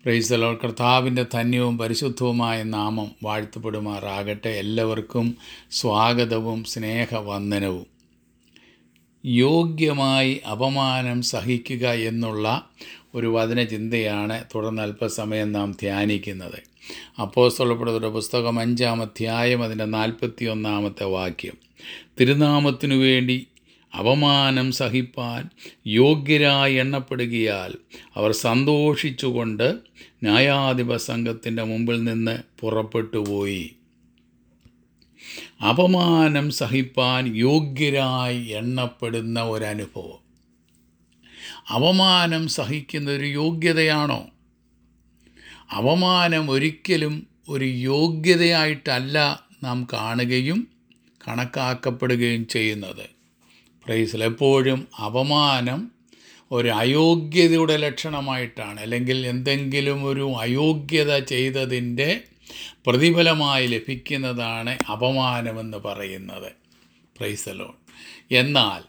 Price the Lord. കർത്താവിൻ്റെ ധന്യവും പരിശുദ്ധവുമായ നാമം വാഴ്ത്തപ്പെടുമാറാകട്ടെ. എല്ലാവർക്കും സ്വാഗതവും സ്നേഹവന്ദനവും. യോഗ്യമായി അപമാനം സഹിക്കുക എന്നുള്ള ഒരു വചനചിന്തയാണ് തുടർന്ന് അല്പസമയം നാം ധ്യാനിക്കുന്നത്. അപ്പോസ്തലരുടെ പുസ്തകം 5-ാം അധ്യായം അതിൻ്റെ 41-ാമത്തെ വാക്യം. തിരുനാമത്തിനു വേണ്ടി അപമാനം സഹിപ്പാൻ യോഗ്യരായി എണ്ണപ്പെടുകയാൽ അവർ സന്തോഷിച്ചുകൊണ്ട് ന്യായാധിപ സംഘത്തിൻ്റെ മുമ്പിൽ നിന്ന് പുറപ്പെട്ടുപോയി. അപമാനം സഹിപ്പാൻ യോഗ്യരായി എണ്ണപ്പെടുന്ന ഒരനുഭവം. അപമാനം സഹിക്കുന്ന ഒരു യോഗ്യതയാണോ? അപമാനം ഒരിക്കലും ഒരു യോഗ്യതയായിട്ടല്ല നാം കാണുകയും കണക്കാക്കപ്പെടുകയും ചെയ്യുന്നത്. പ്രൈസിൽ എപ്പോഴും അപമാനം ഒരു അയോഗ്യതയുടെ ലക്ഷണമായിട്ടാണ്, അല്ലെങ്കിൽ എന്തെങ്കിലും ഒരു അയോഗ്യത ചെയ്തതിൻ്റെ പ്രതിഫലമായി ലഭിക്കുന്നതാണ് അപമാനമെന്ന് പറയുന്നത്. Praise the lord. എന്നാൽ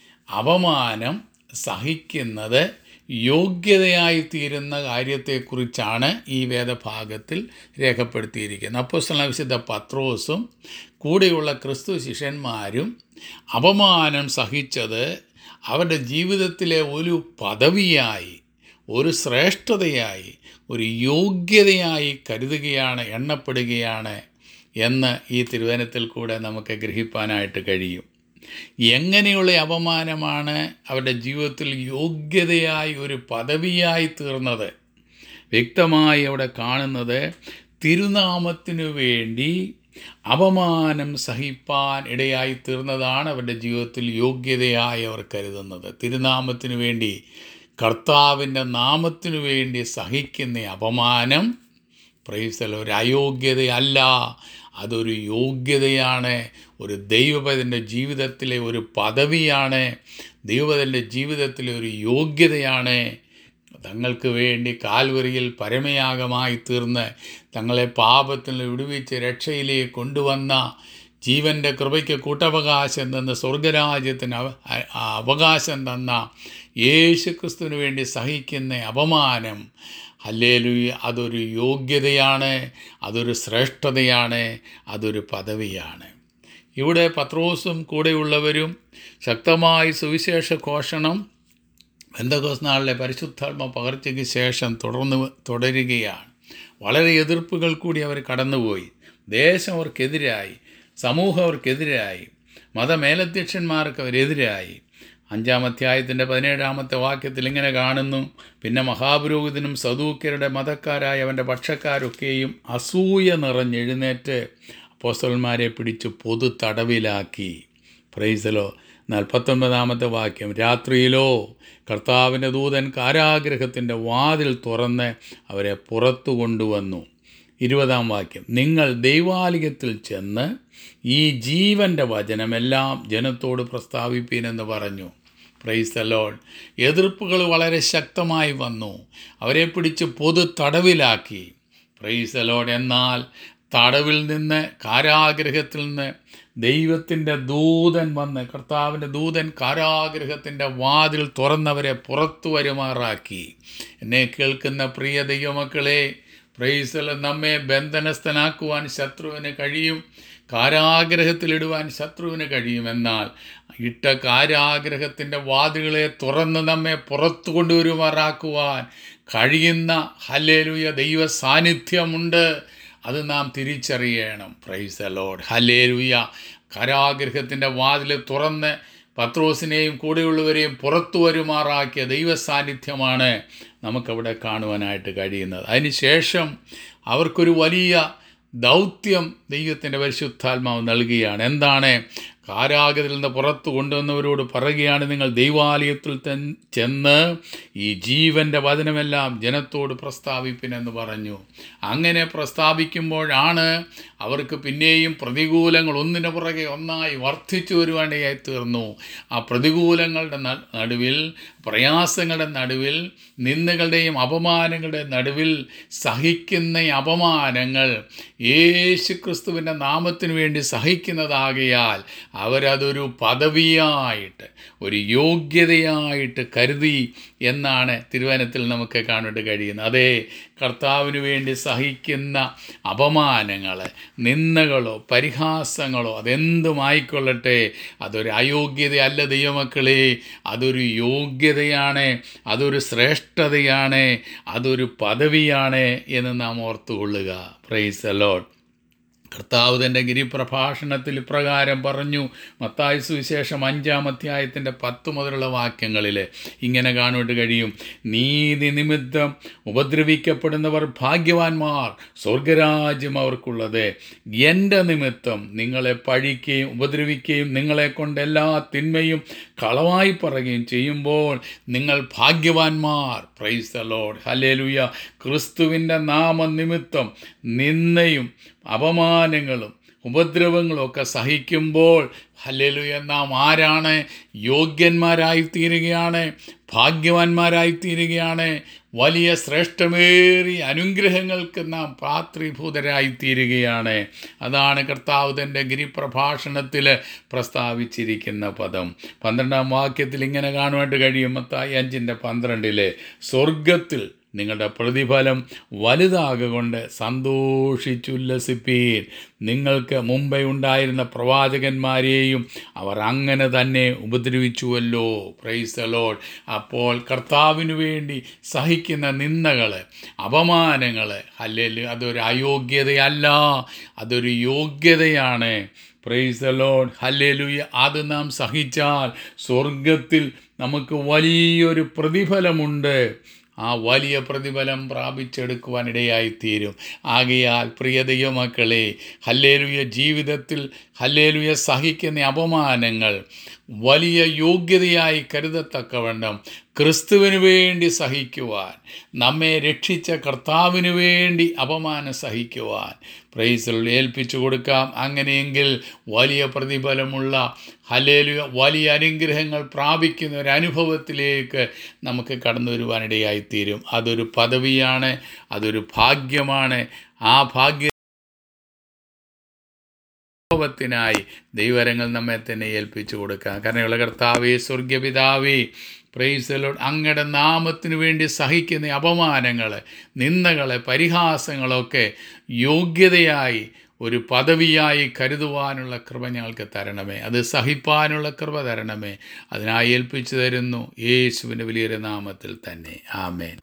അപമാനം സഹിക്കുന്നത് യോഗ്യതയായി തീരുന്ന കാര്യത്തെക്കുറിച്ചാണ് ഈ വേദഭാഗത്തിൽ രേഖപ്പെടുത്തിയിരിക്കുന്നത്. അപ്പോസ്തലനായ വിശുദ്ധ പത്രോസും കൂടെയുള്ള ക്രിസ്തു ശിഷ്യന്മാരും അപമാനം സഹിച്ചത് അവരുടെ ജീവിതത്തിലെ ഒരു പദവിയായി, ഒരു ശ്രേഷ്ഠതയായി, ഒരു യോഗ്യതയായി കരുതുകയാണ്, എണ്ണപ്പെടുകയാണ് എന്ന് ഈ തിരുവചനത്തിൽ കൂടെ നമുക്ക് ഗ്രഹിപ്പാനായിട്ട് കഴിയും. എങ്ങനെയുള്ള അപമാനമാണ് അവരുടെ ജീവിതത്തിൽ യോഗ്യതയായി ഒരു പദവിയായി തീർന്നത്? വ്യക്തമായി അവിടെ കാണുന്നത് തിരുനാമത്തിനു വേണ്ടി അപമാനം സഹിപ്പാൻ ഇടയായി തീർന്നതാണ് അവരുടെ ജീവിതത്തിൽ യോഗ്യതയായി അവർ കരുതുന്നത്. തിരുനാമത്തിനു വേണ്ടി, കർത്താവിൻ്റെ നാമത്തിനു വേണ്ടി സഹിക്കുന്ന അപമാനം പ്രൈസൽ ഒരു അയോഗ്യതയല്ല, അതൊരു യോഗ്യതയാണ്. ഒരു ദൈവപൈതൻ്റെ ജീവിതത്തിലെ ഒരു പദവിയാണ്, ദൈവപൈതൻ്റെ ജീവിതത്തിലെ ഒരു യോഗ്യതയാണ്. തങ്ങൾക്ക് വേണ്ടി കാൽവരിയിൽ പരമയാഗമായി തീർന്ന് തങ്ങളെ പാപത്തിൽ വിടുവിച്ച് രക്ഷയിലേക്ക് കൊണ്ടുവന്ന, ജീവൻ്റെ കൃപയ്ക്ക് കൂട്ടവകാശം തന്ന, സ്വർഗരാജ്യത്തിന് അവകാശം തന്ന യേശുക്രിസ്തുവിന് വേണ്ടി സഹിക്കുന്ന അപമാനം, ഹല്ലേലൂയ, അതൊരു യോഗ്യതയാണ്, അതൊരു ശ്രേഷ്ഠതയാണ്, അതൊരു പദവിയാണ്. ഇവിടെ പത്രോസും കൂടെയുള്ളവരും ശക്തമായി സുവിശേഷ ഘോഷണം പെന്തക്കോസ്ത് നാളിലെ പരിശുദ്ധാത്മ പകർച്ചയ്ക്ക് ശേഷം തുടരുകയാണ്. വളരെ എതിർപ്പുകൾ കൂടി അവർ കടന്നുപോയി. ദേശം അവർക്കെതിരായി, സമൂഹം അവർക്കെതിരായി, മതമേലധ്യക്ഷന്മാർക്ക് അവരെതിരായി. 5-ാം അധ്യായത്തിൻ്റെ 17-ാമത്തെ വാക്യത്തിൽ ഇങ്ങനെ കാണുന്നു: പിന്നെ മഹാപുരോഹിതനും സദൂക്യരുടെ മതക്കാരായ അവൻ്റെ പക്ഷക്കാരൊക്കെയും അസൂയ നിറഞ്ഞെഴുന്നേറ്റ് അപ്പോസ്തലന്മാരെ പിടിച്ച് പൊതു തടവിലാക്കി. പ്രൈസലോ. എന്നാൽ 19-ാമത്തെ വാക്യം: രാത്രിയിലോ കർത്താവിൻ്റെ ദൂതൻ കാരാഗൃഹത്തിൻ്റെ വാതിൽ തുറന്ന് അവരെ പുറത്തു കൊണ്ടുവന്നു. 20-ാം വാക്യം: നിങ്ങൾ ദൈവാലയത്തിൽ ചെന്ന് ഈ ജീവൻ്റെ വചനമെല്ലാം ജനത്തോട് പ്രസ്താവിപ്പീനെന്ന് പറഞ്ഞു. Praise the lord. എതിർപ്പുകൾ വളരെ ശക്തമായി വന്നു. അവരെ പിടിച്ച് പൊതു തടവിലാക്കി. Price the lord. എന്നാൽ തടവിൽ നിന്ന്, കാരാഗൃഹത്തിൽ നിന്ന് ദൈവത്തിൻ്റെ ദൂതൻ വന്ന്, കർത്താവിൻ്റെ ദൂതൻ കാരാഗൃഹത്തിൻ്റെ വാതിൽ തുറന്നവരെ പുറത്തു വരുമാറാക്കി. എന്നെ കേൾക്കുന്ന പ്രിയ ദൈവമക്കളെ, പ്രൈസ് ദി ലോർഡ്, നമ്മെ ബന്ധനസ്ഥനാക്കുവാൻ ശത്രുവിന് കഴിയും, കാരാഗ്രഹത്തിലിടുവാൻ ശത്രുവിന് കഴിയും. എന്നാൽ ഇട്ട കാരാഗ്രഹത്തിൻ്റെ വാതിലുകളെ തുറന്ന് നമ്മെ പുറത്തു കൊണ്ടുവരുമാറാക്കുവാൻ കഴിയുന്ന, ഹല്ലേലൂയ, ദൈവ സാന്നിധ്യമുണ്ട്. അത് നാം തിരിച്ചറിയണം. Praise the lord. ഹല്ലേലൂയ. കാരാഗൃഹത്തിൻ്റെ വാതിൽ തുറന്ന് പത്രോസിനെയും കൂടെയുള്ളവരെയും പുറത്തു വരുമാറാക്കിയ ദൈവ സാന്നിധ്യമാണ് നമുക്കവിടെ കാണുവാനായിട്ട് കഴിയുന്നത്. അതിനുശേഷം അവർക്കൊരു വലിയ ദൗത്യം ദൈവത്തിൻ്റെ പരിശുദ്ധാത്മാവ് നൽകുകയാണ്. എന്താണ്? കാരാഗൃഹത്തിൽ നിന്ന് പുറത്തു കൊണ്ടുവന്നവരോട് പറയുകയാണ്, നിങ്ങൾ ദൈവാലയത്തിൽ ചെന്ന് ഈ ജീവൻ്റെ വചനമെല്ലാം ജനത്തോട് പ്രസ്താവിപ്പിനെന്ന് പറഞ്ഞു. അങ്ങനെ പ്രസ്താവിക്കുമ്പോഴാണ് അവർക്ക് പിന്നെയും പ്രതികൂലങ്ങൾ ഒന്നിനു പുറകെ ഒന്നായി വർദ്ധിച്ചു വരുവാനായി തീർന്നു. ആ പ്രതികൂലങ്ങളുടെ നടുവിൽ, പ്രയാസങ്ങളുടെ നടുവിൽ, നിന്ദകളുടെയും അപമാനങ്ങളുടെ നടുവിൽ സഹിക്കുന്ന അപമാനങ്ങൾ യേശുക്രിസ്തുവിൻ്റെ നാമത്തിനു വേണ്ടി സഹിക്കുന്നതാകയാൽ അവരതൊരു പദവിയായിട്ട്, ഒരു യോഗ്യതയായിട്ട് കരുതി എന്നാണ് തിരുവചനത്തിൽ നമുക്ക് കാണാൻ കഴിയുന്നത്. അതേ, കർത്താവിന് വേണ്ടി സഹിക്കുന്ന അപമാനങ്ങൾ, നിന്ദകളോ പരിഹാസങ്ങളോ അതെന്തുമായിക്കൊള്ളട്ടെ, അതൊരു അയോഗ്യതയല്ല ദൈവമക്കളെ, അതൊരു യോഗ്യതയാണ്, അതൊരു ശ്രേഷ്ഠതയാണ്, അതൊരു പദവിയാണ് എന്ന് നാം ഓർത്തുകൊള്ളുക. Price the Lord. കർത്താവ് തൻ്റെ ഗിരിപ്രഭാഷണത്തിൽ ഇപ്രകാരം പറഞ്ഞു. മത്തായി സുവിശേഷം 5-ാം അധ്യായത്തിൻ്റെ 10 മുതലുള്ള വാക്യങ്ങളിൽ ഇങ്ങനെ കാണുവാൻ കഴിയും: നീതി നിമിത്തം ഉപദ്രവിക്കപ്പെടുന്നവർ ഭാഗ്യവാന്മാർ, സ്വർഗരാജ്യം അവർക്കുള്ളത്. എൻ്റെ നിമിത്തം നിങ്ങളെ പഴിക്കുകയും ഉപദ്രവിക്കുകയും നിങ്ങളെ കൊണ്ട് എല്ലാ തിന്മയും കളവായി പറയുകയും ചെയ്യുമ്പോൾ നിങ്ങൾ ഭാഗ്യവാന്മാർ. Praise the lord. ഹല്ലേലൂയ. ക്രിസ്തുവിൻ്റെ നാമനിമിത്തം നിന്ദയും അപമാനങ്ങളും ഉപദ്രവങ്ങളും ഒക്കെ സഹിക്കുമ്പോൾ, ഹല്ലേലൂയ, നാം ആരാണ്? യോഗ്യന്മാരായിത്തീരുകയാണ്, ഭാഗ്യവാന്മാരായിത്തീരുകയാണ്, വലിയ ശ്രേഷ്ഠമേറിയ അനുഗ്രഹങ്ങൾക്ക് നാം പാത്രീഭൂതരായിത്തീരുകയാണ്. അതാണ് കർത്താവ് തൻ്റെ ഗിരിപ്രഭാഷണത്തിൽ പ്രസ്താവിച്ചിരിക്കുന്ന പദം. 12-ാം വാക്യത്തിൽ ഇങ്ങനെ കാണുവാൻ കഴിയും. മത്തായി 5:12 സ്വർഗത്തിൽ നിങ്ങളുടെ പ്രതിഫലം വലുതാകൊണ്ട് സന്തോഷിച്ചുല്ലസിപ്പീൻ. നിങ്ങൾക്ക് മുമ്പേ ഉണ്ടായിരുന്ന പ്രവാചകന്മാരെയും അവർ അങ്ങനെ തന്നെ ഉപദ്രവിച്ചുവല്ലോ. Price the Lord. അപ്പോൾ കർത്താവിന് വേണ്ടി സഹിക്കുന്ന നിന്ദകൾ, അപമാനങ്ങൾ, ഹല്ലേലൂയ, അതൊരു അയോഗ്യതയല്ല, അതൊരു യോഗ്യതയാണ്. Praise the lord. ഹല്ലേലൂയ. അത് നാം സഹിച്ചാൽ സ്വർഗത്തിൽ നമുക്ക് വലിയൊരു പ്രതിഫലമുണ്ട്. ആ വലിയ പ്രതിഫലം പ്രാപിച്ചെടുക്കുവാനിടയായിത്തീരും. ആകയാൽ പ്രിയ ദൈവമക്കളെ, ഹല്ലേലൂയ, ജീവിതത്തിൽ ഹല്ലേലൂയ സഹിക്കുന്ന അപമാനങ്ങൾ വലിയ യോഗ്യതയായി കരുതത്തക്കവണ്ണം ക്രിസ്തുവിന് വേണ്ടി സഹിക്കുവാൻ, നമ്മെ രക്ഷിച്ച കർത്താവിന് വേണ്ടി അപമാനം സഹിക്കുവാൻ പ്രൈസിൽ ഏൽപ്പിച്ചു കൊടുക്കാം. അങ്ങനെയെങ്കിൽ വലിയ പ്രതിഫലമുള്ള, ഹല്ലേലൂയ, വലിയ അനുഗ്രഹങ്ങൾ പ്രാപിക്കുന്ന ഒരു അനുഭവത്തിലേക്ക് നമുക്ക് കടന്നു വരുവാനിടയായിത്തീരും. അതൊരു പദവിയാണ്, അതൊരു ഭാഗ്യമാണ്. ആ ഭാഗ്യത്തിനായി ദൈവരങ്ങൾ നമ്മെ തന്നെ ഏൽപ്പിച്ചു കൊടുക്കാം. കരുണയുള്ള കർത്താവേ, സ്വർഗപിതാവേ, പ്രൈസ് ദി ലോർഡ്, അങ്ങയുടെ നാമത്തിന് വേണ്ടി സഹിക്കുന്ന അപമാനങ്ങൾ, നിന്ദകൾ, പരിഹാസങ്ങളൊക്കെ യോഗ്യതയായി, ഒരു പദവിയായി കരുതുവാനുള്ള കൃപ ഞങ്ങൾക്ക് തരണമേ. അത് സഹിപ്പാനുള്ള കൃപ തരണമേ. അതിനായി ഏൽപ്പിച്ചു തരുന്നു യേശുവിൻ്റെ വലിയൊരു നാമത്തിൽ തന്നെ. ആമേൻ.